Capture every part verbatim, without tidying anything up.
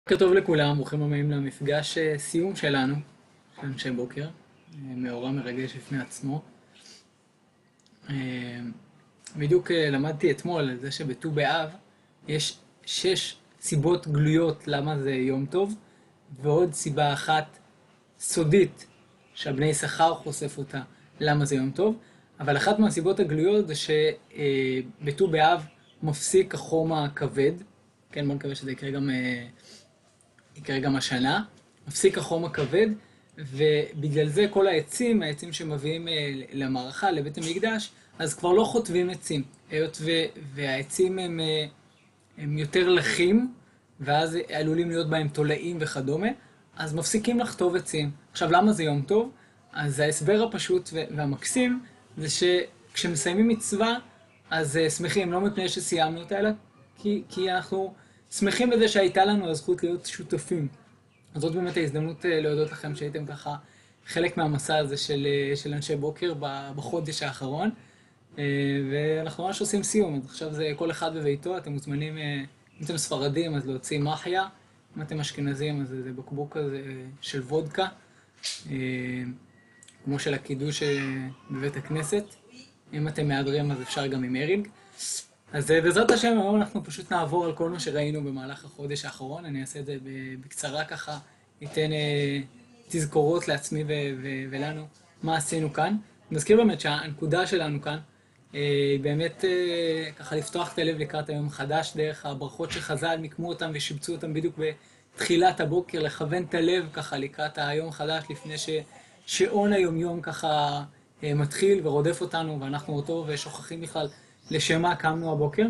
בוקר טוב לכולם, ברוכים הבאים למפגש אה, סיום שלנו, של אנשי בוקר, אה, מאורע מרגש בפני עצמו. אה, בדיוק אה, למדתי אתמול על זה שבט"ו באב יש שש סיבות גלויות למה זה יום טוב, ועוד סיבה אחת סודית שהבני יששכר חושף אותה למה זה יום טוב, אבל אחת מהסיבות הגלויות זה שבט"ו באב מפסיק החום הכבד, כן, בוא נקווה שזה יקרה גם... אה, יקרה גם השנה, מפסיק החום הכבד, ובגלל זה כל העצים, העצים שמביאים אה, למערכה, לבית המקדש, אז כבר לא חוטבים עצים, היות ו, והעצים הם, אה, הם יותר לחים, ואז עלולים להיות בהם תולעים וכדומה, אז מפסיקים לחטוב עצים. עכשיו, למה זה יום טוב? אז ההסבר הפשוט והמקסים זה שכשמסיימים מצווה, אז uh, שמחים, לא מפני שסיימנו אותה, אלא כי, כי אנחנו שמחים בזה שהייתה לנו הזכות להיות שותפים. אז זאת באמת ההזדמנות uh, להודות לכם שהייתם ככה חלק מהמסע הזה של, uh, של אנשי בוקר בחודש האחרון. Uh, ואנחנו ממש עושים סיום, אז עכשיו זה כל אחד בביתו, אתם מוזמנים, uh, אם אתם ספרדים אז להוציא מחיה, אם אתם אשכנזים אז זה בקבוק כזה של וודקה, uh, כמו של הקידוש uh, בבית הכנסת. אם אתם מהדרים אז אפשר גם עם ארינג. אז בעזרת השם היום אנחנו פשוט נעבור על כל מה שראינו במהלך החודש האחרון. אני אעשה את זה בקצרה ככה, ניתן תזכורות לעצמי ולנו מה עשינו כאן. נזכיר באמת שהנקודה שלנו כאן היא באמת ככה לפתוח את הלב לקראת היום החדש דרך הברכות שחז"ל מיקמו אותם ושיבצו אותם בדיוק בתחילת הבוקר, לכוון את הלב ככה לקראת היום החדש לפני ששעון היום יום ככה מתחיל ורודף אותנו ואנחנו אותו ושוכחים בכלל לשם מה קמנו הבוקר.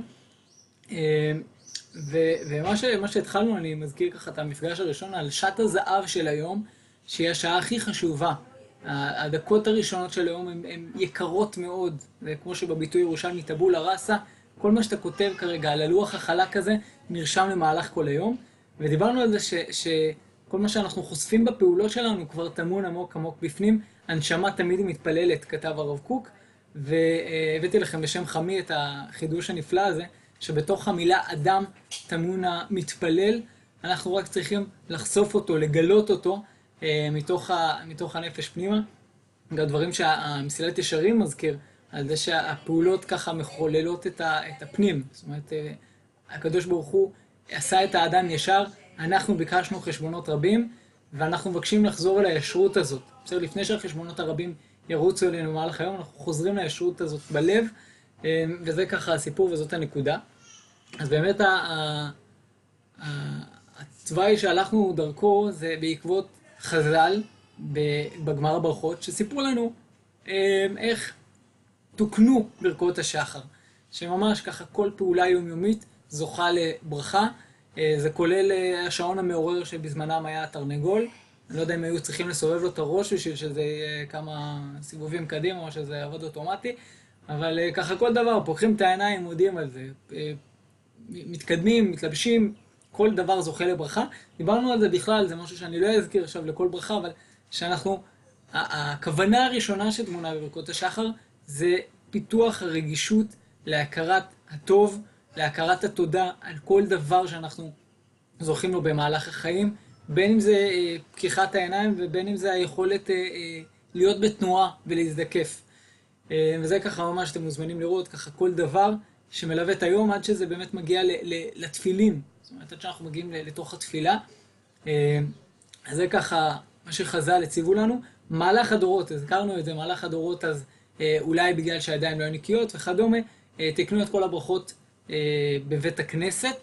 ומה ש, מה שהתחלנו, אני מזכיר ככה את המפגש הראשון על שעת הזהב של היום, שהיא השעה הכי חשובה. הדקות הראשונות של היום הן יקרות מאוד, וכמו שבביטוי ירושלמי טבולה ראסה, כל מה שאתה כותב כרגע על הלוח החלק הזה נרשם למהלך כל היום. ודיברנו על זה ש, שכל מה שאנחנו חושפים בפעולות שלנו כבר טמון עמוק עמוק בפנים. הנשמה תמיד היא מתפללת, כתב הרב קוק, והבאתי לכם בשם חמי את החידוש הנפלא הזה, שבתוך המילה אדם טמון המתפלל, אנחנו רק צריכים לחשוף אותו, לגלות אותו מתוך, ה, מתוך הנפש פנימה. גם דברים שהמסילת ישרים מזכיר, על זה שהפעולות ככה מחוללות את, ה, את הפנים. זאת אומרת, הקדוש ברוך הוא עשה את האדם ישר, אנחנו ביקשנו חשבונות רבים, ואנחנו מבקשים לחזור אל הישרות הזאת. בסדר, לפני שהחשבונות הרבים ירוצו אלינו במהלך היום, אנחנו חוזרים לישרות הזאת בלב, וזה ככה הסיפור וזאת הנקודה. אז באמת התוואי שהלכנו דרכו זה בעקבות חז"ל בגמרא ברכות, שסיפרו לנו איך תוקנו ברכות השחר, שממש ככה כל פעולה יומיומית זוכה לברכה. זה כולל השעון המעורר שבזמנם היה תרנגול, אני לא יודע אם היו צריכים לסובב לו את הראש בשביל שזה יהיה כמה סיבובים קדימה או שזה יעבוד אוטומטי, אבל ככה כל דבר, פוקחים את העיניים, מודיעים על זה, מתקדמים, מתלבשים, כל דבר זוכה לברכה. דיברנו על זה בכלל, זה משהו שאני לא אזכיר עכשיו לכל ברכה, אבל שאנחנו, הכוונה הראשונה שתמונה בברכות השחר זה פיתוח הרגישות להכרת הטוב, להכרת התודה על כל דבר שאנחנו זוכים לו במהלך החיים, בין אם זה אה, פקיחת העיניים ובין אם זה היכולת אה, אה, להיות בתנועה ולהזדקף. אה, וזה ככה ממש אתם מוזמנים לראות, ככה כל דבר שמלווה את היום עד שזה באמת מגיע ל, ל, לתפילין. זאת אומרת, עד שאנחנו מגיעים לתוך התפילה. אה, אז זה ככה מה שחז"ל הציבו לנו. מהלך הדורות, הזכרנו את זה, מהלך הדורות אז אה, אולי בגלל שהידיים לא היו נקיות וכדומה, אה, תקנו את כל הברכות אה, בבית הכנסת.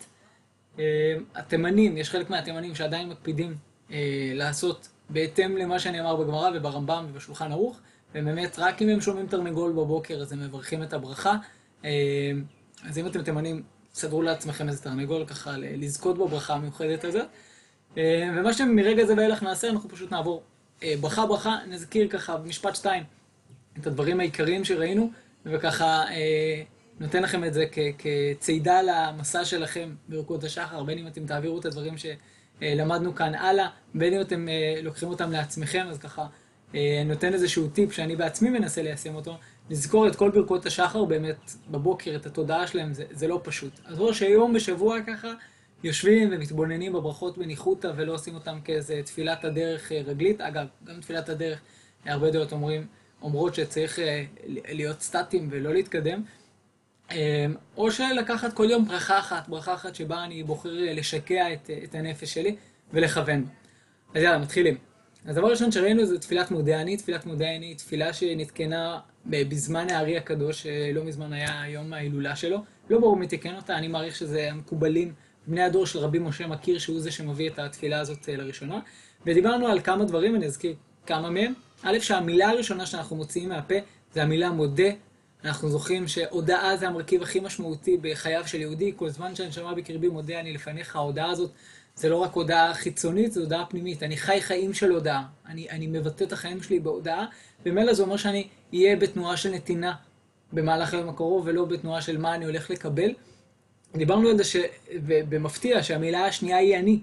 התימנים, יש חלק מהתימנים שעדיין מקפידים אה, לעשות בהתאם למה שאני אמר בגמרא וברמב"ם ובשולחן ערוך, ובאמת רק אם הם שומעים תרנגול בבוקר אז הם מברכים את הברכה. אה, אז אם אתם תימנים, סדרו לעצמכם איזה תרנגול ככה לזכות בברכה המיוחדת הזאת. אה, ומה שמרגע זה ואילך נעשה, אנחנו פשוט נעבור אה, ברכה ברכה, נזכיר ככה במשפט שתיים את הדברים העיקריים שראינו, וככה אה, נותן לכם את זה כצעידה למסע שלכם ברכות השחר, בין אם אתם תעבירו את הדברים שלמדנו כאן הלאה, בין אם אתם לוקחים אותם לעצמכם, אז ככה נותן איזשהו טיפ שאני בעצמי מנסה ליישם אותו, לזכור את כל ברכות השחר באמת בבוקר, את התודעה שלהם, זה, זה לא פשוט. אז ראש היום בשבוע ככה, יושבים ומתבוננים בברכות בניחותא ולא עושים אותם כאיזה תפילת הדרך רגלית. אגב, גם תפילת הדרך, הרבה דעות אומרים, אומרות שצריך להיות סטטיים ולא להתקדם. או שלקחת כל יום ברכה אחת, ברכה אחת שבה אני בוחר לשקע את, את הנפש שלי ולכוון. אז יאללה, מתחילים. אז דבר ראשון שראינו זה תפילת מודה אני. תפילת מודה אני, תפילה שנתקנה בזמן הארי הקדוש, לא מזמן היה יום ההילולה שלו. לא ברור מי תיקן אותה, אני מעריך שזה המקובלים, בני הדור של רבי משה מכיר, שהוא זה שמביא את התפילה הזאת לראשונה. ודיברנו על כמה דברים, אני אזכיר כמה מהם. א', שהמילה הראשונה שאנחנו מוציאים מהפה זה המילה מודה. אנחנו זוכרים שהודאה זה המרכיב הכי משמעותי בחייו של יהודי. כל זמן שהנשמה בקרבי מודה אני לפניך, ההודאה הזאת זה לא רק הודאה חיצונית, זה הודאה פנימית. אני חי חיים של הודאה. אני, אני מבטא את החיים שלי בהודאה, ומילא זה אומר שאני אהיה בתנועה של נתינה במהלך היום הקרוב, ולא בתנועה של מה אני הולך לקבל. דיברנו על זה שבמפתיע שהמילה השנייה היא אני.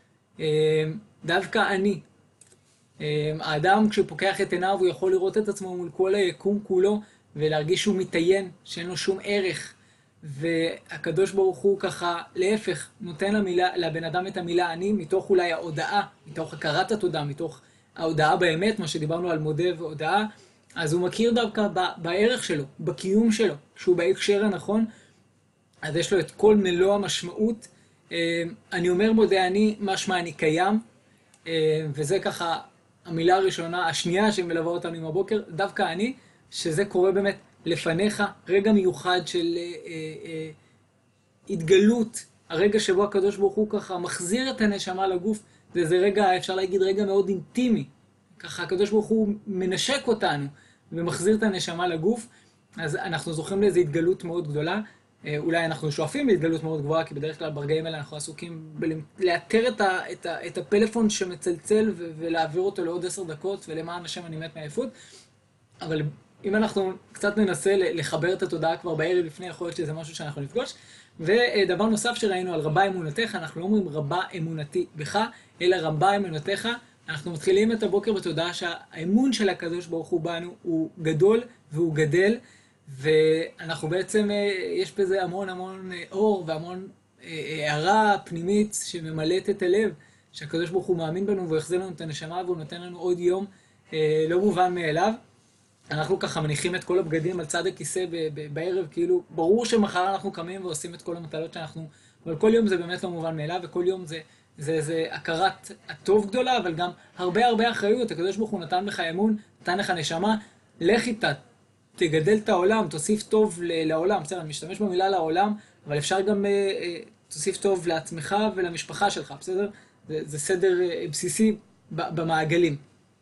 דווקא אני. האדם כשהוא פוקח את עיניו הוא יכול לראות את עצמו מול כל היקום כולו, ולהרגיש שהוא מתיין, שאין לו שום ערך. והקדוש ברוך הוא ככה, להפך, נותן למילה, לבן אדם את המילה אני, מתוך אולי ההודעה, מתוך הכרת התודה, מתוך ההודעה באמת, מה שדיברנו על מודה והודעה, אז הוא מכיר דווקא בערך שלו, בקיום שלו, כשהוא בהקשר הנכון, אז יש לו את כל מלוא המשמעות. אני אומר מודה אני, משמע אני קיים, וזה ככה המילה הראשונה, השנייה שמלווה אותנו עם הבוקר, דווקא אני, שזה קורה באמת לפניך, רגע מיוחד של אה, אה, התגלות, הרגע שבו הקדוש ברוך הוא ככה מחזיר את הנשמה לגוף, זה, זה רגע, אפשר להגיד רגע מאוד אינטימי, ככה הקדוש ברוך הוא מנשק אותנו ומחזיר את הנשמה לגוף, אז אנחנו זוכים לאיזו התגלות מאוד גדולה, אה, אולי אנחנו שואפים להתגלות מאוד גבוהה, כי בדרך כלל ברגעים האלה אנחנו עסוקים לאתר את, ה, את, ה, את הפלאפון שמצלצל ו- ולהעביר אותו לעוד עשר דקות, ולמען השם אני מת מעייפות, אבל אם אנחנו קצת ננסה לחבר את התודעה כבר בערב לפני, יכול להיות שזה משהו שאנחנו נפגוש. ודבר נוסף שראינו על רבה אמונתך, אנחנו לא אומרים רבה אמונתי בך, אלא רבה אמונתך. אנחנו מתחילים את הבוקר בתודעה שהאמון של הקדוש ברוך הוא בנו הוא גדול והוא גדל, ואנחנו בעצם, יש בזה המון המון אור והמון הערה פנימית שממלאת את הלב, שהקדוש ברוך הוא מאמין בנו והוא יחזיר לנו את הנשמה והוא נותן לנו עוד יום לא מובן מאליו. אנחנו ככה מניחים את כל הבגדים על צד הכיסא בערב, כאילו ברור שמחר אנחנו קמים ועושים את כל המטלות שאנחנו, אבל כל יום זה באמת לא מובן מאליו, וכל יום זה, זה, זה הכרת הטוב גדולה, אבל גם הרבה הרבה אחריות. הקדוש ברוך הוא נתן לך אמון, נתן לך נשמה, לך איתה, תגדל את העולם, תוסיף טוב לעולם. בסדר, אני משתמש במילה לעולם, אבל אפשר גם תוסיף טוב לעצמך ולמשפחה שלך, בסדר? זה, זה סדר בסיסי במעגלים.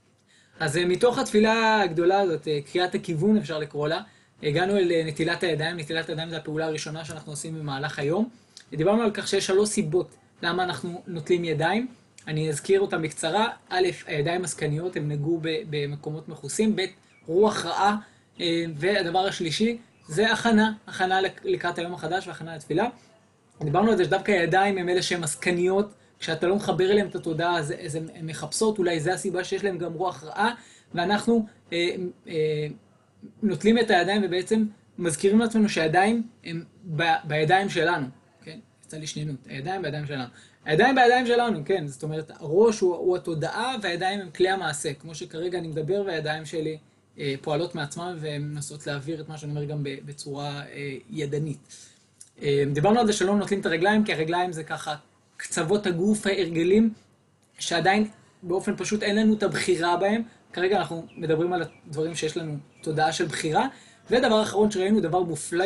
אז מתוך התפילה הגדולה הזאת, קריאת הכיוון אפשר לקרוא לה, הגענו אל נטילת הידיים. נטילת הידיים זה הפעולה הראשונה שאנחנו עושים במהלך היום. דיברנו על כך שיש שלוש סיבות למה אנחנו נוטלים ידיים. אני אזכיר אותם בקצרה. א', הידיים הסקניות, הם נגעו במקומות מכוסים. ב', רוח רעה. והדבר השלישי זה הכנה, הכנה לקראת היום החדש והכנה לתפילה. דיברנו על זה שדווקא הידיים הם אלה שהן הסקניות, כשאתה לא מחבר אליהם את התודעה, אז, אז הן מחפשות, אולי זה הסיבה שיש להם גם רוח רעה, ואנחנו אה, אה, נוטלים את הידיים ובעצם מזכירים לעצמנו שהידיים הם ב, בידיים שלנו, כן? יצא לי שנינות, הידיים בידיים שלנו. הידיים בידיים שלנו, כן, זאת אומרת, הראש הוא, הוא התודעה והידיים הם כלי המעשה, כמו שכרגע אני מדבר והידיים שלי אה, פועלות מעצמם והן מנסות להעביר את מה שאני אומר גם בצורה אה, ידנית. אה, דיברנו על זה שלא נוטלים את הרגליים, כי הרגליים זה ככה, קצוות הגוף ההרגלים, שעדיין באופן פשוט אין לנו את הבחירה בהם. כרגע אנחנו מדברים על הדברים שיש לנו תודעה של בחירה. ודבר אחרון שראינו, דבר מופלא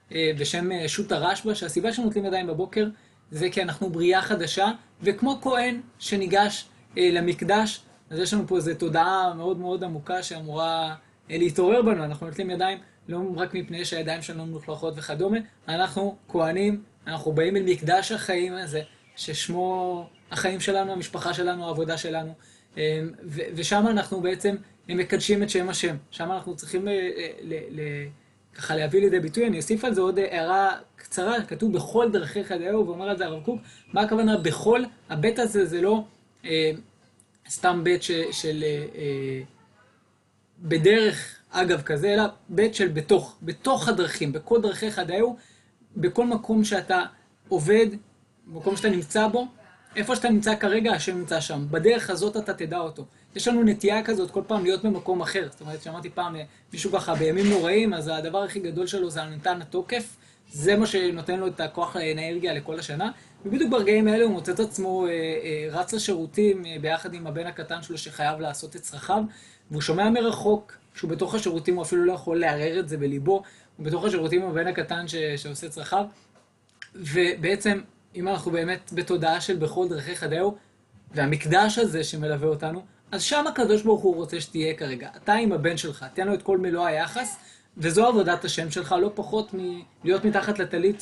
בשם שו"ת הרשב"א, שהסיבה שנוטלים ידיים בבוקר זה כי אנחנו בריאה חדשה, וכמו כהן שניגש למקדש, אז יש לנו פה איזו תודעה מאוד מאוד עמוקה שאמורה להתעורר בנו. אנחנו נוטלים ידיים לא רק מפני שהידיים שלנו מלוכלכות וכדומה, אנחנו כהנים, אנחנו באים אל מקדש החיים הזה, ששמו החיים שלנו, המשפחה שלנו, העבודה שלנו, ושם אנחנו בעצם מקדשים את שם השם. שם אנחנו צריכים ככה להביא לידי ביטוי. אני אוסיף על זה עוד הערה קצרה, כתוב בכל דרכיך דאהו, ואומר על זה הרב קוק. מה הכוונה בכל? הבית הזה זה לא סתם בית של בדרך אגב כזה, אלא בית של בתוך, בתוך הדרכים, בכל דרכיך דאהו, בכל מקום שאתה עובד, במקום שאתה נמצא בו, איפה שאתה נמצא כרגע, השם נמצא שם. בדרך הזאת אתה תדע אותו. יש לנו נטייה כזאת כל פעם להיות במקום אחר. זאת אומרת, שמעתי פעם מישהו ככה בימים נוראים, אז הדבר הכי גדול שלו זה נתן התוקף. זה מה שנותן לו את הכוח האנרגיה לכל השנה. ובדיוק ברגעים האלה הוא מוצא את עצמו אה, אה, רץ לשירותים אה, ביחד עם הבן הקטן שלו שחייב לעשות את צרכיו. והוא שומע מרחוק שהוא בתוך השירותים, הוא אפילו לא יכול לערער את זה בליבו. הוא בתוך השירותים עם הבן הקטן ש, שעושה צרכיו. ובעצם, אם אנחנו באמת בתודעה של בכל דרכיך דאו, והמקדש הזה שמלווה אותנו, אז שם הקדוש ברוך הוא רוצה שתהיה כרגע. אתה עם הבן שלך, תן לו את כל מלוא היחס, וזו עבודת השם שלך, לא פחות מלהיות מתחת לטלית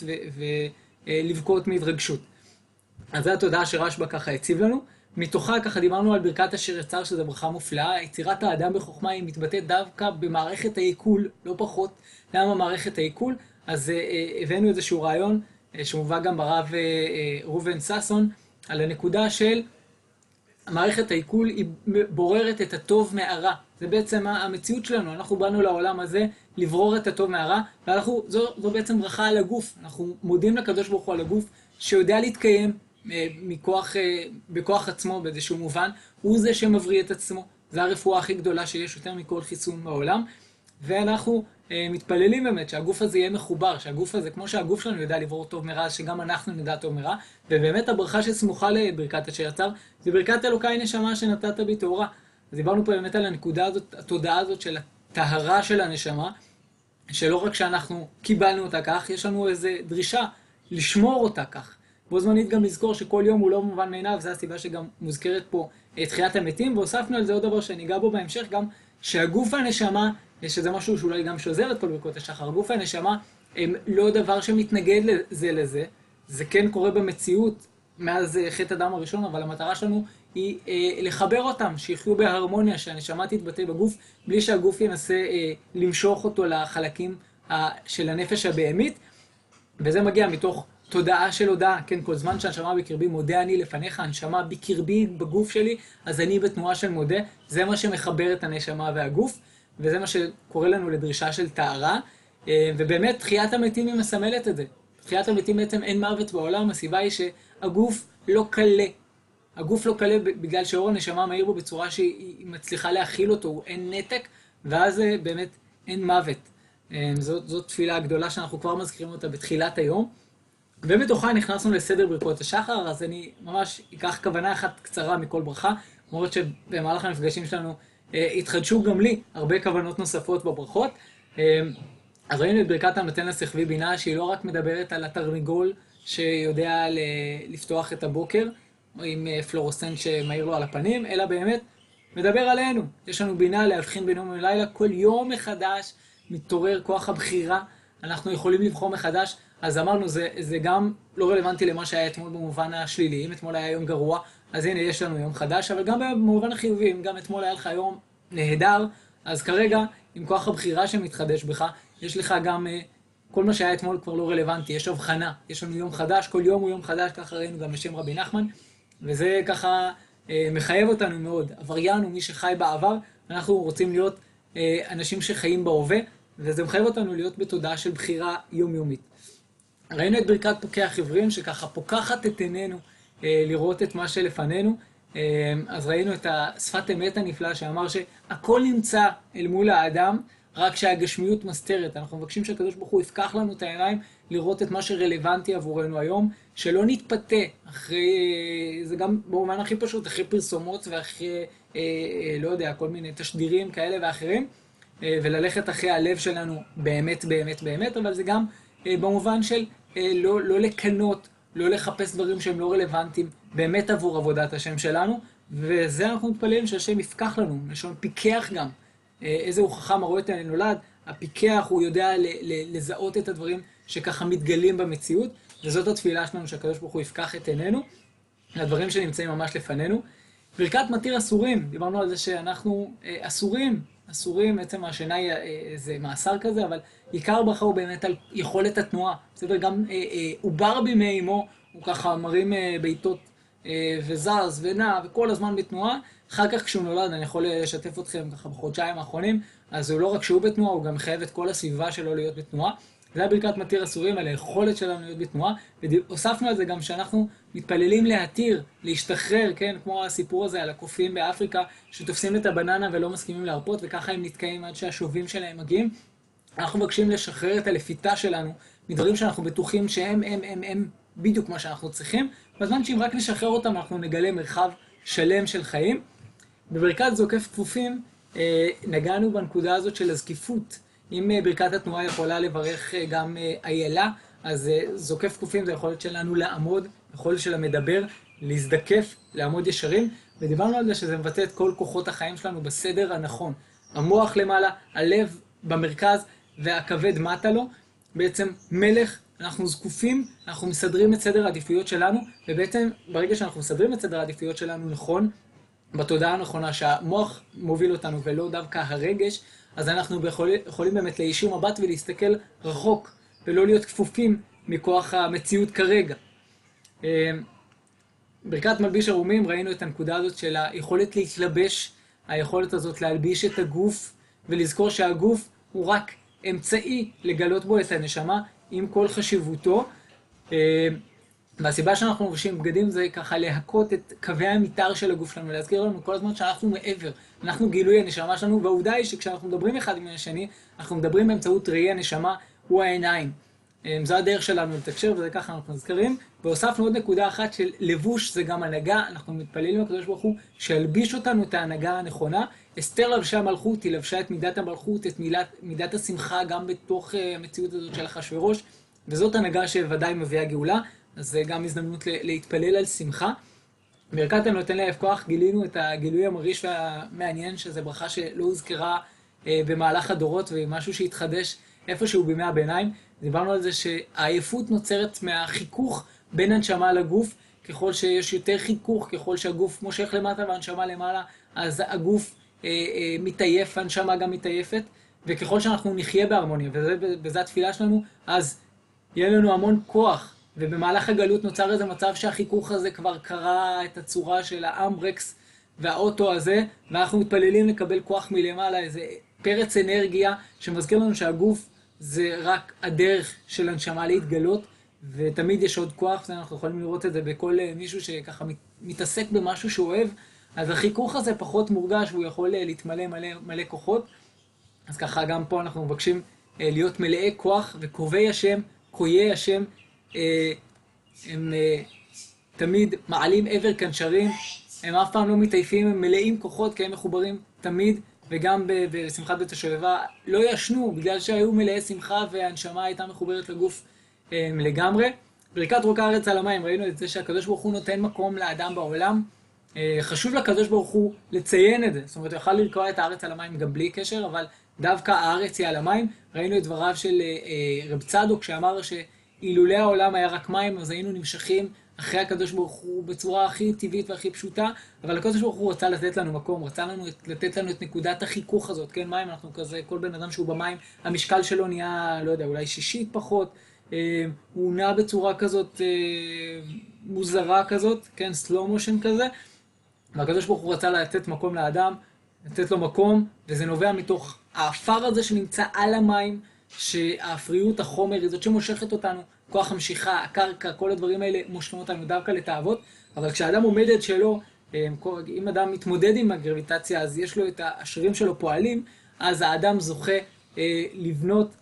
ולבכות מהתרגשות. אז זו התודעה שרשב"א ככה הציב לנו. מתוכה ככה דיברנו על ברכת אשר יצר, שזו ברכה מופלאה. יצירת האדם בחוכמה היא מתבטאת דווקא במערכת העיכול, לא פחות. למה מערכת העיכול? אז אה, הבאנו איזשהו רעיון, אה, שמובא גם ברב אה, אה, ראובן ששון, על הנקודה של מערכת העיכול היא בוררת את הטוב מהרע. זה בעצם המציאות שלנו. אנחנו באנו לעולם הזה לברור את הטוב מהרע, ואנחנו, זו, זו בעצם ברכה על הגוף. אנחנו מודים לקדוש ברוך הוא על הגוף, שיודע להתקיים מכוח, בכוח עצמו באיזשהו מובן. הוא זה שמבריא את עצמו. זו הרפואה הכי גדולה שיש יותר מכל חיסון בעולם. ואנחנו מתפללים באמת שהגוף הזה יהיה מחובר, שהגוף הזה, כמו שהגוף שלנו יודע לברור טוב מרע, שגם אנחנו נדע טוב מרע. ובאמת הברכה שסמוכה לברכת אשר יצר, זה ברכת אלוקי נשמה שנתת בי טהורה. אז דיברנו פה באמת על הנקודה הזאת, התודעה הזאת של הטהרה של הנשמה, שלא רק שאנחנו קיבלנו אותה כך, יש לנו איזו דרישה לשמור אותה כך. בו זמנית גם לזכור שכל יום הוא לא מובן מעיניו, זו הסיבה שגם מוזכרת פה תחיית המתים, והוספנו על זה עוד דבר שניגע בו בהמשך, גם שהגוף והנשמה, שזה משהו שאולי גם שוזר את כל ברכות השחר, הגוף והנשמה הם לא דבר שמתנגד לזה לזה, זה כן קורה במציאות מאז חטא אדם הראשון, אבל המטרה שלנו היא אה, לחבר אותם, שיחיו בהרמוניה, שהנשמה תתבטא בגוף, בלי שהגוף ינסה אה, למשוך אותו לחלקים אה, של הנפש הבהמית, וזה מגיע מתוך תודעה של הודעה, כן, כל זמן שהנשמה בקרבי מודה אני לפניך, הנשמה בקרבי בגוף שלי, אז אני בתנועה של מודה, זה מה שמחבר את הנשמה והגוף, וזה מה שקורא לנו לדרישה של טהרה, ובאמת תחיית המתים היא מסמלת את זה. תחיית המתים בעצם אין מוות בעולם, הסיבה היא שהגוף לא קלה. הגוף לא קלה בגלל שאור הנשמה מהיר בו בצורה שהיא מצליחה להכיל אותו, אין נתק, ואז באמת אין מוות. זאת, זאת תפילה הגדולה שאנחנו כבר מזכירים אותה בתחילת היום. ובתוכה נכנסנו לסדר ברכות השחר, אז אני ממש אקח כוונה אחת קצרה מכל ברכה, למרות שבמהלך המפגשים שלנו אה, התחדשו גם לי הרבה כוונות נוספות בברכות. אה, אז ראינו את ברכת הנותן לשכבי בינה, שהיא לא רק מדברת על התרנגול שיודע לפתוח את הבוקר, או עם פלורוסנט שמאיר לו על הפנים, אלא באמת מדבר עלינו. יש לנו בינה להבחין בין יום ולילה, כל יום מחדש מתעורר כוח הבחירה, אנחנו יכולים לבחור מחדש. אז אמרנו, זה, זה גם לא רלוונטי למה שהיה אתמול במובן השלילי, אם אתמול היה יום גרוע, אז הנה יש לנו יום חדש, אבל גם במובן החיובי, אם גם אתמול היה לך יום נהדר, אז כרגע, עם כוח הבחירה שמתחדש בך, יש לך גם, כל מה שהיה אתמול כבר לא רלוונטי, יש הבחנה, יש לנו יום חדש, כל יום הוא יום חדש, ככה ראינו גם בשם רבי נחמן, וזה ככה מחייב אותנו מאוד. עבריין הוא מי שחי בעבר, אנחנו רוצים להיות אנשים שחיים בהווה, וזה מחייב אותנו להיות בתודעה של בחירה יומיומית. ראינו את ברכת פוקח עיוורים, שככה פוקחת את עינינו אה, לראות את מה שלפנינו. אה, אז ראינו את השפת אמת הנפלאה שאמר שהכל נמצא אל מול האדם, רק שהגשמיות מסתרת. אנחנו מבקשים שהקדוש ברוך הוא יפקח לנו את העיניים לראות את מה שרלוונטי עבורנו היום, שלא נתפתה אחרי, אה, זה גם במובן הכי פשוט, אחרי פרסומות ואחרי, אה, אה, לא יודע, כל מיני תשדירים כאלה ואחרים, אה, וללכת אחרי הלב שלנו באמת, באמת, באמת, אבל זה גם במובן של לא, לא לקנות, לא לחפש דברים שהם לא רלוונטיים, באמת עבור עבודת השם שלנו, וזה אנחנו מתפללים שהשם יפקח לנו, לשון פיקח גם. איזה הוא חכם הרואה את הנולד, הפיקח הוא יודע לזהות את הדברים שככה מתגלים במציאות, וזאת התפילה שלנו שהקדוש ברוך הוא יפקח את עינינו, לדברים שנמצאים ממש לפנינו. ברכת מתיר אסורים, דיברנו על זה שאנחנו אסורים, אסורים, בעצם השינה היא איזה מאסר כזה, אבל עיקר ברכה הוא באמת על יכולת התנועה. בסדר, גם עובר בימי אמו, הוא ככה מרים בעיטות וזז ונע וכל הזמן בתנועה. אחר כך כשהוא נולד, אני יכול לשתף אתכם ככה בחודשיים האחרונים, אז הוא לא רק שהוא בתנועה, הוא גם חייב את כל הסביבה שלו להיות בתנועה. זה היה ברכת מתיר אסורים, על היכולת שלנו להיות בתנועה, והוספנו על זה גם שאנחנו מתפללים להתיר, להשתחרר, כן, כמו הסיפור הזה על הקופים באפריקה, שתופסים את הבננה ולא מסכימים להרפות, וככה הם נתקעים עד שהשובים שלהם מגיעים. אנחנו מבקשים לשחרר את הלפיתה שלנו, מדברים שאנחנו בטוחים שהם הם הם הם בדיוק מה שאנחנו צריכים, בזמן שאם רק נשחרר אותם אנחנו נגלה מרחב שלם של חיים. בברכת זוקף כפופים נגענו בנקודה הזאת של הזקיפות. אם ברכת התנועה יכולה לברך גם איילה, אז זוקף כפופים זה יכולת שלנו לעמוד, יכולת של המדבר, להזדקף, לעמוד ישרים, ודיברנו על זה שזה מבטא את כל כוחות החיים שלנו בסדר הנכון. המוח למעלה, הלב במרכז והכבד מטה לו. בעצם מלך, אנחנו זקופים, אנחנו מסדרים את סדר העדיפויות שלנו, ובעצם ברגע שאנחנו מסדרים את סדר העדיפויות שלנו נכון, בתודעה הנכונה שהמוח מוביל אותנו ולא דווקא הרגש, אז אנחנו יכולים, יכולים באמת להישיר מבט ולהסתכל רחוק, ולא להיות כפופים מכוח המציאות כרגע. ברכת מלביש ערומים ראינו את הנקודה הזאת של היכולת להתלבש, היכולת הזאת להלביש את הגוף, ולזכור שהגוף הוא רק אמצעי לגלות בו את הנשמה עם כל חשיבותו. והסיבה שאנחנו לובשים בגדים זה ככה להכות את קווי המתאר של הגוף שלנו, להזכיר לנו כל הזמן שאנחנו מעבר, אנחנו גילוי הנשמה שלנו, והעובדה היא שכשאנחנו מדברים אחד עם השני, אנחנו מדברים באמצעות ראי הנשמה, הוא העיניים. זו הדרך שלנו לתקשר, וזה ככה אנחנו נזכרים. והוספנו עוד נקודה אחת של לבוש, זה גם הנהגה, אנחנו מתפללים לקדוש ברוך הוא שילביש אותנו את ההנהגה הנכונה. אסתר לבשה מלכות, היא לבשה את מידת המלכות, את מידת, מידת השמחה גם בתוך המציאות הזאת של אחשוורוש, וזאת הנהגה שוודאי מביאה גאולה, אז זה גם הזדמנות להתפלל על שמחה. ברכת הנותן לאהב כוח גילינו את הגילוי המרעיש והמעניין, שזה ברכה שלא הוזכרה במהלך הדורות, ומשהו שהתחדש איפשהו בימי הביניים. דיברנו על זה שהעייפות נוצרת מהחיכוך בין הנשמה לגוף, ככל שיש יותר חיכוך, ככל שהגוף מושך למטה והנשמה למעלה, אז הגוף אה, אה, מתעייף, הנשמה גם מתעייפת, וככל שאנחנו נחיה בהרמוניה, ובזה התפילה שלנו, אז יהיה לנו המון כוח, ובמהלך הגלות נוצר איזה מצב שהחיכוך הזה כבר קרא את הצורה של האמברקס והאוטו הזה, ואנחנו מתפללים לקבל כוח מלמעלה, איזה פרץ אנרגיה שמזכיר לנו שהגוף זה רק הדרך של הנשמה להתגלות, ותמיד יש עוד כוח, אנחנו יכולים לראות את זה בכל מישהו שככה מתעסק במשהו שהוא אוהב, אז החיכוך הזה פחות מורגש והוא יכול להתמלא מלא, מלא כוחות. אז ככה גם פה אנחנו מבקשים להיות מלאי כוח, וקרובי השם, קויי השם, הם תמיד מעלים עבר כנשרים, הם אף פעם לא מתעייפים, הם מלאים כוחות כי הם מחוברים תמיד, וגם בשמחת בית השואבה לא ישנו בגלל שהיו מלאי שמחה והנשמה הייתה מחוברת לגוף לגמרי. ברכת רוקה ארץ על המים, ראינו את זה שהקדוש ברוך הוא נותן מקום לאדם בעולם. חשוב לקדוש ברוך הוא לציין את זה, זאת אומרת הוא יוכל לרקוע את הארץ על המים גם בלי קשר, אבל דווקא הארץ היא על המים. ראינו את דבריו של רב צדוק שאמר שאילולי העולם היה רק מים, אז היינו נמשכים אחרי הקדוש ברוך הוא בצורה הכי טבעית והכי פשוטה, אבל הקדוש ברוך הוא רצה לתת לנו מקום, רצה לנו, לתת לנו את נקודת החיכוך הזאת, כן, מים, אנחנו כזה, כל בן אדם שהוא במים, המשקל שלו נהיה, לא יודע, אולי שישית פחות, אה, הוא נע בצורה כזאת, אה, מוזרה כזאת, כן, slow motion כזה, והקדוש ברוך הוא רצה לתת מקום לאדם, לתת לו מקום, וזה נובע מתוך האפר הזה שנמצא על המים, שהאפריות, החומר, היא זאת שמושכת אותנו, כוח המשיכה, הקרקע, כל הדברים האלה מושכים אותנו דווקא לתאוות, אבל כשאדם עומד את שלו, אם אדם מתמודד עם הגרביטציה, אז יש לו את השרירים שלו פועלים, אז האדם זוכה לבנות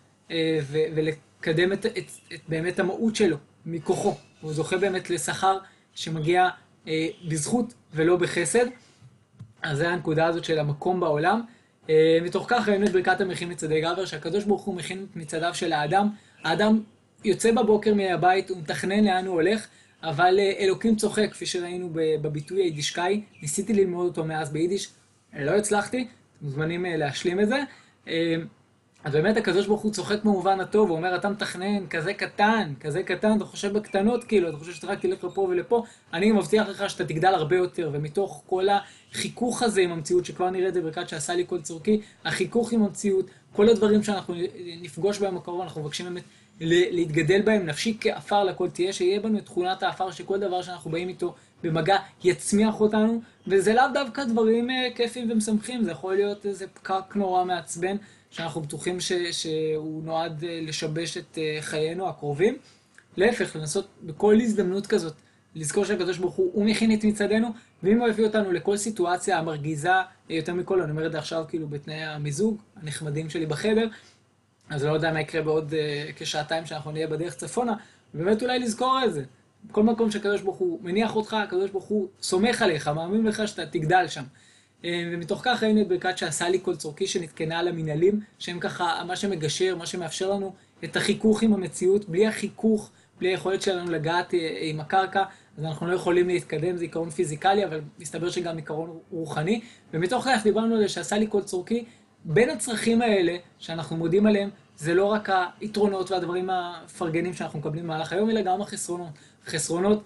ולקדם את, את, את באמת המהות שלו, מכוחו. הוא זוכה באמת לשכר שמגיע בזכות ולא בחסד. אז זה הנקודה הזאת של המקום בעולם. מתוך כך ראינו את ברכת המכין מצעדי גבר, שהקדוש ברוך הוא מכין את מצעדיו של האדם. האדם יוצא בבוקר מהבית, הוא מתכנן לאן הוא הולך, אבל אלוקים צוחק, כפי שראינו בביטוי היידישקאי, ניסיתי ללמוד אותו מאז ביידיש, לא הצלחתי, מוזמנים להשלים את זה. אז באמת הקדוש ברוך הוא צוחק במובן הטוב, הוא אומר, אתה מתכנן כזה קטן, כזה קטן, אתה חושב בקטנות כאילו, אתה חושב שאתה רק תלך לפה ולפה, אני מבטיח לך שאתה תגדל הרבה יותר, ומתוך כל החיכוך הזה עם המציאות, שכבר נראה את זה ברכת שעשה לי כל צורכי, החיכוך עם המציאות, כל הדברים שאנחנו נפגוש בהם הקרוב, אנחנו מבקשים באמת להתגדל בהם, נפשי כאפר לכל תהיה, שיהיה בנו את תכונת האפר, שכל דבר שאנחנו באים איתו במגע יצמיח אותנו, וזה לאו דווקא דברים כיפים ומשמחים, זה יכול להיות איזה פקק נורא מעצבן, שאנחנו בטוחים ש, שהוא נועד לשבש את חיינו הקרובים. להפך, לנסות בכל הזדמנות כזאת, לזכור שהקדוש ברוך הוא, הוא מכין את מצעדנו, ואם הוא הביא אותנו לכל סיטואציה המרגיזה יותר מכל, אני אומר את זה עכשיו כאילו בתנאי המיזוג, הנחמדים שלי בחדר, אז לא יודע מה יקרה בעוד uh, כשעתיים שאנחנו נהיה בדרך צפונה, ובאמת אולי לזכור את זה. בכל מקום שהקדוש ברוך הוא מניח אותך, הקדוש ברוך הוא סומך עליך, מאמין לך שאתה תגדל שם. Uh, ומתוך כך ראינו את ברכת שעשה לי כל צורכי שנתקנה על המנהלים, שהם ככה מה שמגשר, מה שמאפשר לנו את החיכוך עם המציאות, בלי החיכוך, בלי היכולת שלנו לגעת uh, עם הקרקע, אז אנחנו לא יכולים להתקדם, זה עיקרון פיזיקלי, אבל מסתבר שגם עיקרון רוחני. ומתוך כך דיברנו על זה שעשה לי כל צורכי, בין הצרכים האלה שאנחנו מודים עליהם, זה לא רק היתרונות והדברים הפרגנים שאנחנו מקבלים במהלך היום, אלא גם החסרונות. החסרונות,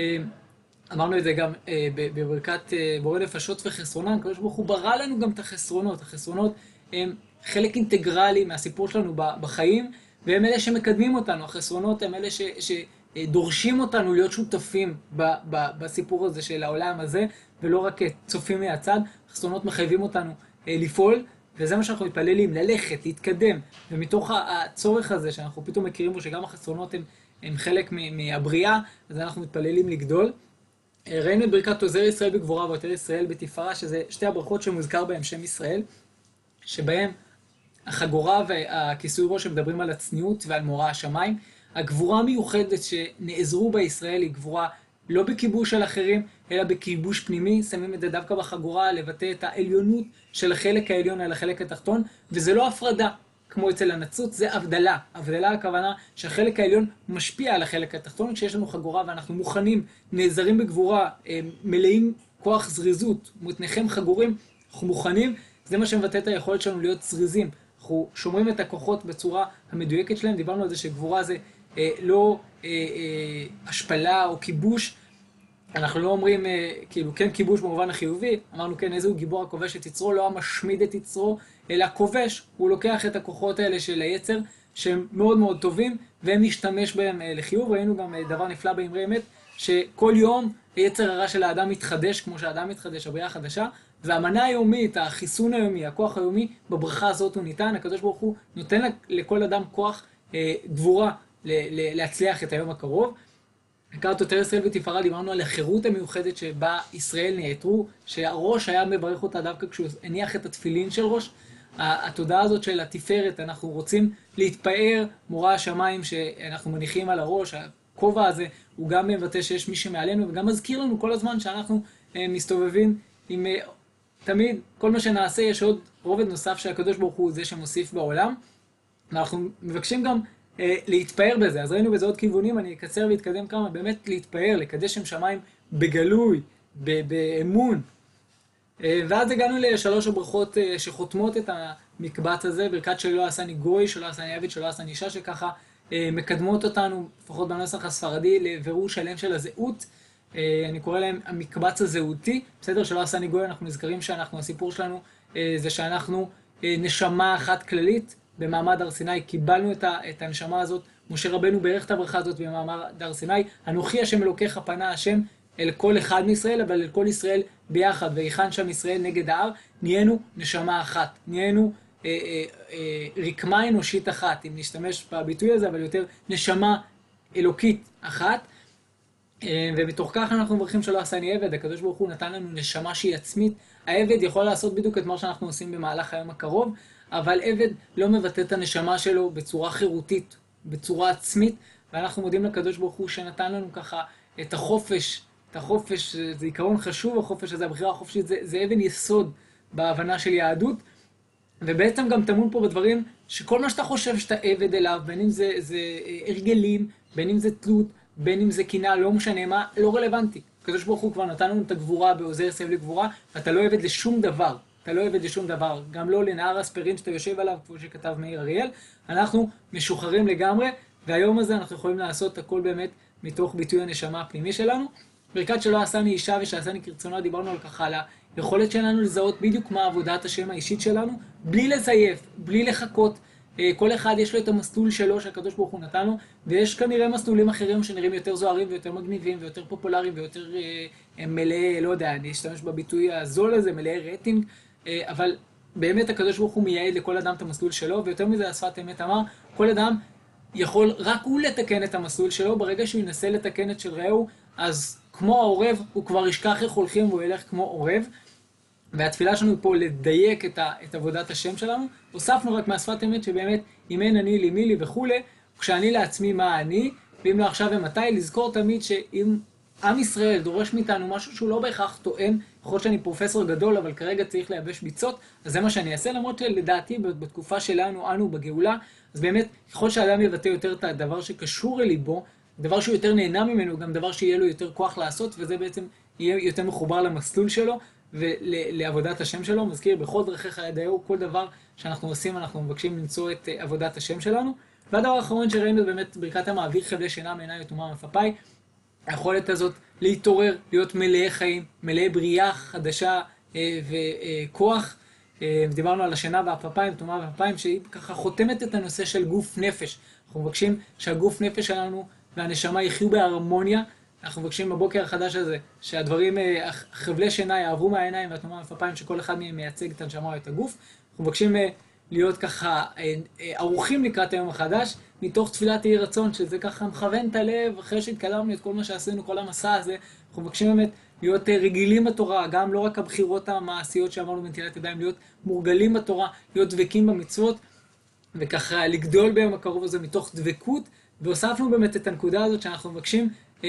אמרנו את זה גם בברכת בורא נפשות וחסרונן, הקדוש ברוך הוא ברא לנו גם את החסרונות. החסרונות הם חלק אינטגרלי מהסיפור שלנו בחיים, והם אלה שמקדמים אותנו. החסרונות הם אלה ש... שדורשים אותנו להיות שותפים ב... ב... בסיפור הזה של העולם הזה, ולא רק צופים מהצד. החסרונות מחייבים אותנו לפעול, וזה מה שאנחנו מתפללים, ללכת, להתקדם. ומתוך הצורך הזה שאנחנו פתאום מכירים בו שגם החסרונות הם, הם חלק מהבריאה, אז אנחנו מתפללים לגדול. ראינו את ברכת עוזר ישראל בגבורה ועוזר ישראל בתפארה, שזה שתי הברכות שמוזכר בהם שם ישראל, שבהם החגורה והכיסוי ראש שמדברים על הצניעות ועל מורא השמיים. הגבורה המיוחדת שנעזרו בה ישראל היא גבורה לא בכיבוש של אחרים, אלא בכיבוש פנימי. שמים את זה דווקא בחגורה לבטא את העליונות של החלק העליון על החלק התחתון, וזה לא הפרדה כמו אצל הנצרות, זה הבדלה. הבדלה הכוונה שהחלק העליון משפיע על החלק התחתון. כשיש לנו חגורה ואנחנו מוכנים, נעזרים בגבורה, מלאים כוח זריזות, מותניכם חגורים, אנחנו מוכנים, זה מה שמבטא את היכולת שלנו להיות זריזים. אנחנו שומרים את הכוחות בצורה המדויקת שלהם. דיברנו על זה שגבורה זה אה, לא אה, אה, השפלה או כיבוש. אנחנו לא אומרים, אה, כאילו, כן כיבוש במובן החיובי. אמרנו, כן, איזה הוא גיבור הכובש את יצרו, לא המשמיד את יצרו, אלא כובש. הוא לוקח את הכוחות האלה של היצר, שהם מאוד מאוד טובים, והם משתמש בהם אה, לחיוב. ראינו גם אה, דבר נפלא באמרי אמת, שכל יום היצר הרע של האדם מתחדש, כמו שהאדם מתחדש, הבריאה החדשה, והמנה היומית, החיסון היומי, הכוח היומי, בברכה הזאת הוא ניתן. הקדוש ברוך הוא נותן לכל אדם כוח אה, גבורה ל- ל- להצליח את היום הקרוב. ברכת עוזר ישראל בתפארה דיברנו על החירות המיוחדת שבה ישראל נעתרו, שהראש היה מברך אותה דווקא כשהוא הניח את התפילין של ראש. התודעה הזאת של התפארת, אנחנו רוצים להתפאר, מורא השמיים שאנחנו מניחים על הראש, הכובע הזה הוא גם מבטא שיש מי שמעלינו, וגם מזכיר לנו כל הזמן שאנחנו אה, מסתובבים עם... אה, תמיד, כל מה שנעשה, יש עוד רובד נוסף שהקדוש ברוך הוא זה שמוסיף בעולם. אנחנו מבקשים גם אה, להתפאר בזה. אז ראינו בזה עוד כיוונים, אני אקצר והתקדם כמה, באמת להתפאר, לקדש שם שמיים בגלוי, ב- באמון. אה, ואז הגענו לשלוש הברכות אה, שחותמות את המקבץ הזה, ברכת שלא עשני גוי, שלא עשני עבד, שלא עשני אישה, שככה אה, מקדמות אותנו, לפחות בנוסח הספרדי, לבירור שלם של הזהות. אני קורא להם המקבץ הזהותי, בסדר? שלא עשני גוי, אנחנו נזכרים שאנחנו, הסיפור שלנו זה שאנחנו נשמה אחת כללית במעמד הר סיני, קיבלנו את, ה, את הנשמה הזאת, משה רבנו בערך את הברכה הזאת במעמד הר סיני, אנוכי השם אלוקיך פנה השם אל כל אחד מישראל, אבל אל כל ישראל ביחד, ויחן שם ישראל נגד ההר, נהיינו נשמה אחת, נהיינו אה, אה, אה, רקמה אנושית אחת, אם נשתמש בביטוי הזה, אבל יותר נשמה אלוקית אחת, ומתוך כך אנחנו מברכים שלא עשני עבד. הקדוש ברוך הוא נתן לנו נשמה שהיא עצמית. העבד יכול לעשות בדיוק את מה שאנחנו עושים במהלך היום הקרוב, אבל עבד לא מבטא את הנשמה שלו בצורה חירותית, בצורה עצמית, ואנחנו מודים לקדוש ברוך הוא שנתן לנו ככה את החופש. את החופש, זה עיקרון חשוב, החופש הזה, הבחירה החופשית, זה, זה אבן יסוד בהבנה של יהדות, ובעצם גם טמון פה בדברים שכל מה שאתה חושב שאתה עבד אליו, בין אם זה, זה הרגלים, בין אם זה תלות, בין אם זה קינה, לא משנה מה, לא רלוונטי. הקדוש ברוך הוא כבר נתן לנו את הגבורה בעוזר ישראל לגבורה, ואתה לא עבד לשום דבר. אתה לא עבד לשום דבר. גם לא לנהר אספרין שאתה יושב עליו, כמו שכתב מאיר אריאל. אנחנו משוחררים לגמרי, והיום הזה אנחנו יכולים לעשות הכל באמת מתוך ביטוי הנשמה הפנימי שלנו. ברכת שלא עשני אישה ושעשני כרצונה, דיברנו על ככה, על היכולת שלנו לזהות בדיוק מה עבודת השם האישית שלנו, בלי לזייף, בלי לחכות. כל אחד יש לו את המסלול שלו שהקדוש ברוך הוא נתן לו, ויש כנראה מסלולים אחרים שנראים יותר זוהרים ויותר מגניבים ויותר פופולריים ויותר אה, מלאי, לא יודע, אני אשתמש בביטוי הזול הזה, מלאי רייטינג, אה, אבל באמת הקדוש ברוך הוא מייעד לכל אדם את המסלול שלו, ויותר מזה השפת אמת אמר, כל אדם יכול רק הוא לתקן את המסלול שלו, ברגע שהוא ינסה לתקן את של רעהו, אז כמו העורב, הוא כבר ישכח איך הולכים והוא ילך כמו עורב. והתפילה שלנו פה לדייק את, ה, את עבודת השם שלנו. הוספנו רק מהשפת אמת שבאמת, אם אין אני לי מי לי וכולי, כשאני לעצמי מה אני, ואם לא עכשיו ומתי, לזכור תמיד שאם עם ישראל דורש מאיתנו משהו שהוא לא בהכרח תואם, יכול שאני פרופסור גדול, אבל כרגע צריך לייבש ביצות, אז זה מה שאני אעשה, למרות שלדעתי בתקופה שלנו, אנו בגאולה, אז באמת, ככל שהאדם יבטא יותר את הדבר שקשור אל ליבו, דבר שהוא יותר נהנה ממנו, גם דבר שיהיה לו יותר כוח לעשות, וזה בעצם יהיה יותר מחובר למסלול שלו, ולעבודת השם שלו. מזכיר, בכל דרכי חיי דיו, כל דבר שאנחנו עושים, אנחנו מבקשים למצוא את עבודת השם שלנו. והדבר האחרון שראינו באמת ברכת המעביר חבלי שינה מעיני יתומה מפפיי, היכולת הזאת להתעורר, להיות מלאי חיים, מלאי בריאה חדשה אה, וכוח. אה, דיברנו על השינה והפפיים, תומה והפפיים, שהיא ככה חותמת את הנושא של גוף נפש. אנחנו מבקשים שהגוף נפש שלנו והנשמה יחיו בהרמוניה. אנחנו מבקשים בבוקר החדש הזה, שהדברים, אה, חבלי שינה יעברו מהעיניים והתומה והפפיים, שכל אחד מהם מייצג את הנשמה או את הגוף. אנחנו מבקשים אה, להיות ככה ערוכים לקראת היום החדש, מתוך תפילת יהי רצון, שזה ככה מכוון את הלב, אחרי שהתקדמנו את כל מה שעשינו, כל המסע הזה, אנחנו מבקשים באמת להיות רגילים בתורה, גם לא רק הבחירות המעשיות שאמרנו בנטילת ידיים, להיות מורגלים בתורה, להיות דבקים במצוות, וככה לגדול ביום הקרוב הזה מתוך דבקות, והוספנו באמת את הנקודה הזאת שאנחנו מבקשים,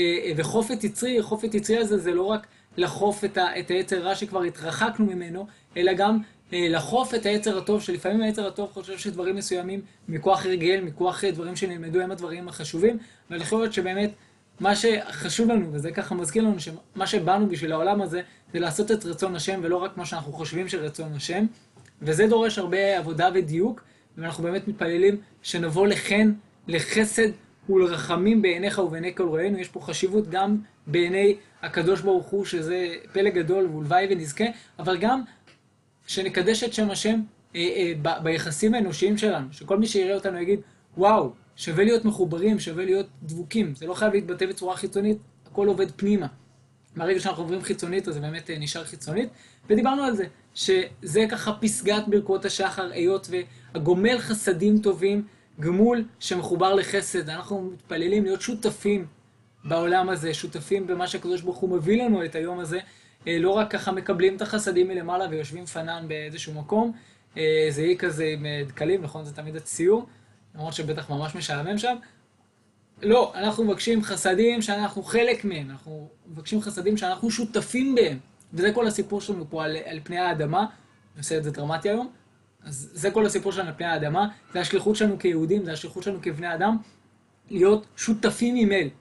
וחופת יצרי, חופת יצרי הזה זה לא רק לחוף את היצר רע שכבר התרחקנו ממנו, אלא גם לחוף את היצר הטוב, שלפעמים היצר הטוב חושב שדברים מסוימים מכוח הרגל, מכוח דברים שנלמדו הם הדברים החשובים, אבל יכול להיות שבאמת מה שחשוב לנו, וזה ככה מזכיר לנו שמה שבאנו בשביל העולם הזה, זה לעשות את רצון השם ולא רק מה שאנחנו חושבים שרצון השם, וזה דורש הרבה עבודה ודיוק, ואנחנו באמת מתפללים שנבוא לכן, לחסד ולרחמים בעיניך ובעיני כל רואינו. יש פה חשיבות גם בעיני הקדוש ברוך הוא, שזה פלא גדול ולוואי ונזכה, אבל גם שנקדש את שם השם אה, אה, ב- ביחסים האנושיים שלנו, שכל מי שיראה אותנו יגיד, וואו, שווה להיות מחוברים, שווה להיות דבוקים, זה לא חייב להתבטא בצורה חיצונית, הכל עובד פנימה. מהרגע שאנחנו עוברים חיצונית, אז זה באמת אה, נשאר חיצונית, ודיברנו על זה, שזה ככה פסגת ברכות השחר, היות והגומל חסדים טובים, גמול שמחובר לחסד. אנחנו מתפללים להיות שותפים בעולם הזה, שותפים במה שהקדוש ברוך הוא מביא לנו את היום הזה, לא רק ככה מקבלים את החסדים מלמעלה ויושבים פנן באיזשהו מקום, זה יהיה כזה עם דקלים, נכון? זה תמיד הציור, למרות שבטח ממש משעמם שם. לא, אנחנו מבקשים חסדים שאנחנו חלק מהם, אנחנו מבקשים חסדים שאנחנו שותפים בהם, וזה כל הסיפור שלנו פה על, על פני האדמה. אני עושה את זה דרמטי היום, אז זה כל הסיפור שלנו על פני האדמה, זה השליחות שלנו כיהודים, זה השליחות שלנו כבני אדם, להיות שותפים עם אל,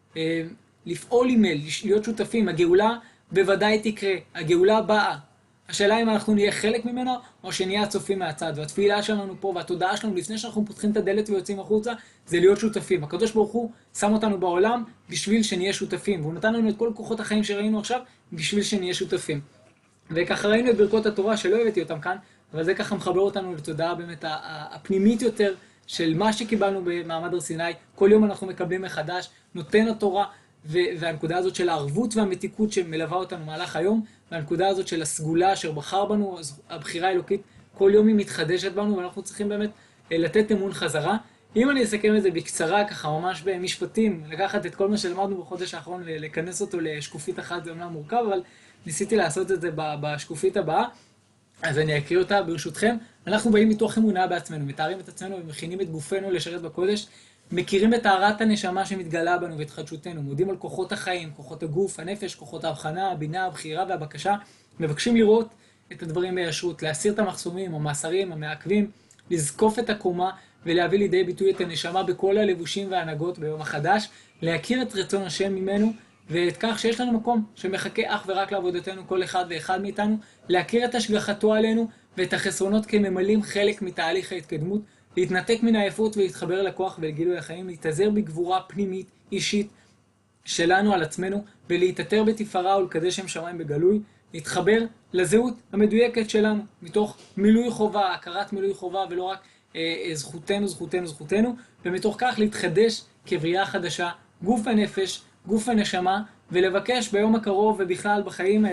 לפעול עם אל, להיות שותפים. הגאולה בוודאי תקרה, הגאולה באה. השאלה אם אנחנו נהיה חלק ממנה, או שנהיה הצופים מהצד. והתפילה שלנו פה, והתודעה שלנו, לפני שאנחנו פותחים את הדלת ויוצאים החוצה, זה להיות שותפים. הקדוש ברוך הוא שם אותנו בעולם בשביל שנהיה שותפים, והוא נתן לנו את כל כוחות החיים שראינו עכשיו, בשביל שנהיה שותפים. וככה ראינו את ברכות התורה, שלא הבאתי אותם כאן, אבל זה ככה מחבר אותנו לתודעה באמת הפנימית יותר, של מה שקיבלנו במעמד הר סיני. כל יום אנחנו מקבלים מחדש, נותן התורה, והנקודה הזאת של הערבות והמתיקות שמלווה אותנו מהלך היום, והנקודה הזאת של הסגולה אשר בחר בנו, הבחירה האלוקית, כל יום היא מתחדשת בנו, ואנחנו צריכים באמת לתת אמון חזרה. אם אני אסכם את זה בקצרה, ככה ממש במשפטים, לקחת את כל מה שלמדנו בחודש האחרון, לכנס אותו לשקופית אחת, זה אומנם מורכב, אבל ניסיתי לעשות את זה בשקופית הבאה, אז אני אקריא אותה ברשותכם. אנחנו באים מתוך אמונה בעצמנו, מתארים את עצמנו ומכינים את גופנו לשרת בקודש, מכירים את טהרת הנשמה שמתגלה בנו ואת חדשותנו, מודים על כוחות החיים, כוחות הגוף, הנפש, כוחות ההבחנה, הבינה, הבחירה והבקשה, מבקשים לראות את הדברים בישרות, להסיר את המחסומים, המאסרים, המעכבים, לזקוף את הקומה ולהביא לידי ביטוי את הנשמה בכל הלבושים וההנהגות ביום החדש, להכיר את רצון השם ממנו, ואת כך שיש לנו מקום שמחכה אך ורק לעבודתנו כל אחד ואחד מאיתנו, להכיר את השגחתו עלינו ואת החסרונות כממלאים חלק מתהליך ההתקדמות, להתנתק מן העייפות ולהתחבר לכוח ולגילוי החיים, להתאזר בגבורה פנימית, אישית שלנו על עצמנו, ולהתאתר בתפארה ולקדש שם שמיים בגלוי, להתחבר לזהות המדויקת שלנו, מתוך מילוי חובה, הכרת מילוי חובה, ולא רק אה, זכותנו, זכותנו, זכותנו, ומתוך כך להתחדש כבריאה חדשה, גוף ונפש, גוף ונשמה, ולבקש ביום הקרוב ובכלל בחיים האלה,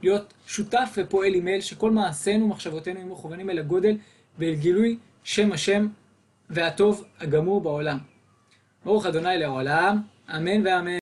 להיות שותף ופועל עם אל, שכל מעשינו ומחשבותינו יהיו מכוונים אל הגודל ואל גילוי שם השם והטוב הגמור בעולם. ברוך ה' לעולם, אמן ואמן.